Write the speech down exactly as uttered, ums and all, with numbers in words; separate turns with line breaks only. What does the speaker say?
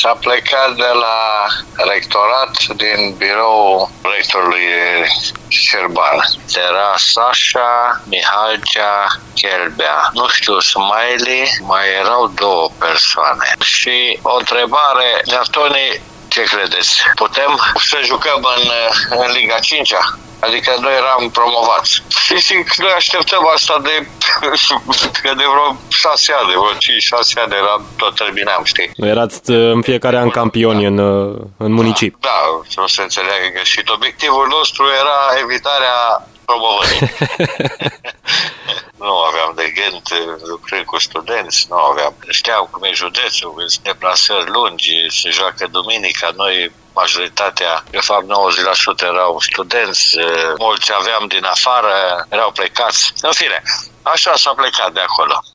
S-a plecat de la rectorat din birou rectorului Șerban. Era Sasha, Mihalcea, Chelbea. Nu știu, Smiley, mai erau două persoane. Și o întrebare, Tony, ce credeți? Putem să jucăm în, în Liga cincea? Adică noi eram promovați. Și zic, noi așteptăm asta de, de vreo șase ani, de vreo cinci șase ani eram, tot terminam, știi?
Erați în fiecare an campioni în, în municipi.
Da, da, nu se înțeleagă greșit. Obiectivul nostru era evitarea promovării. Nu aveam de gând lucrări cu studenți, nu aveam. Știam cum e județul, deplasări lungi, se joacă duminica, noi majoritatea, de fapt nouăzeci la sută erau studenți, mulți aveam din afară, erau plecați. În fine, așa s-a plecat de acolo.